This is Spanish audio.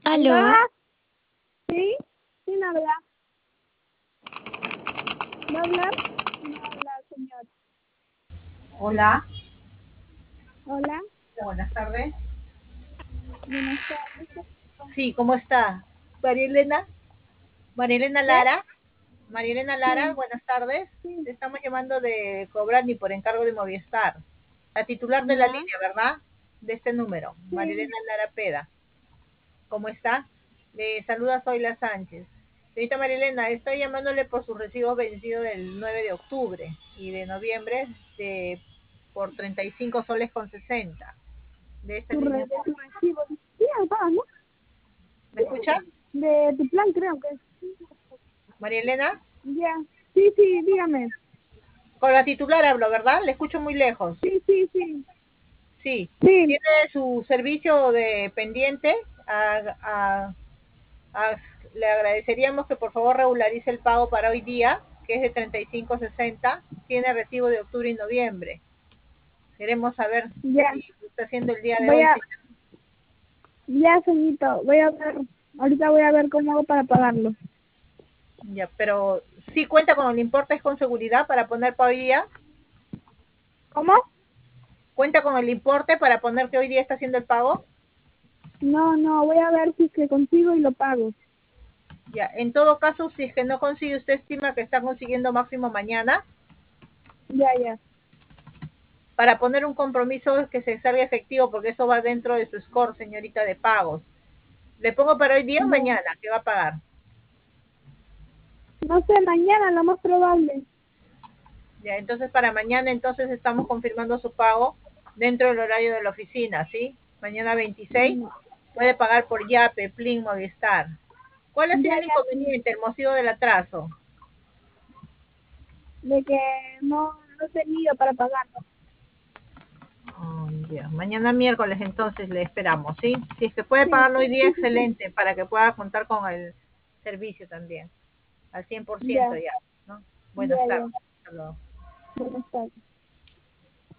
¿Aló? ¿Hola? ¿Sí? ¿Quién habla? ¿Va a hablar? No habla, señor. Hola, Hola, buenas tardes. buenas tardes. Sí, ¿cómo está? María Elena, María Elena ¿Qué? Lara. María Elena Lara, Sí, buenas tardes. sí, Te estamos llamando de Cobrani por encargo de Movistar. La titular de la ya, línea, ¿verdad? De este número, María sí, Elena Lara Peda. ¿Cómo está? Le saluda Zoila Sánchez. Señorita María Elena, estoy llamándole por sus recibos vencidos del 9 de octubre y de noviembre por 35 soles con 60 de esta línea. de tu recibo. Sí, papá, ¿no? ¿Me escucha? De tu plan, creo que. María Elena. Ya, sí, sí, dígame. Con la titular hablo, ¿verdad? Le escucho muy lejos. Sí, sí, sí, Sí. sí, Tiene su servicio de pendiente. A- a- a- Le agradeceríamos que por favor regularice el pago para hoy día, que es de 35.60. Tiene recibo de octubre y noviembre. Queremos saber ya. si está haciendo el día de Voy hoy. a, ya, señorito, voy a ver. Ahorita voy a ver cómo hago para pagarlo. Ya, pero sí cuenta con el importe, es con seguridad para poner para hoy día. ¿Cómo? Cuenta con el importe para poner que hoy día está haciendo el pago. No, no, voy a ver si es que consigo y lo pago. Ya, en todo caso, si es que no consigue, usted estima que está consiguiendo máximo mañana, Ya, ya. para poner un compromiso que se salga efectivo, porque eso va dentro de su score, señorita, de pagos. ¿Le pongo para hoy día o No, mañana que va a pagar? no sé, mañana lo más probable. Ya, entonces para mañana entonces estamos confirmando su pago dentro del horario de la oficina, ¿sí? Mañana 26 No. puede pagar por Yape, Plin, Movistar. ¿Cuál ha Ya, sido el ya, sí. inconveniente, el motivo del atraso? De que no he tenido para pagarlo. Oh, ya. Mañana miércoles entonces le esperamos, ¿sí? Si es que puede Sí, pagarlo hoy día, sí, sí, sí. excelente, para que pueda contar con el servicio también, al 100% Ya, ya, ¿no? ya, Buenas ya. tardes. Hasta luego. Buenas tardes.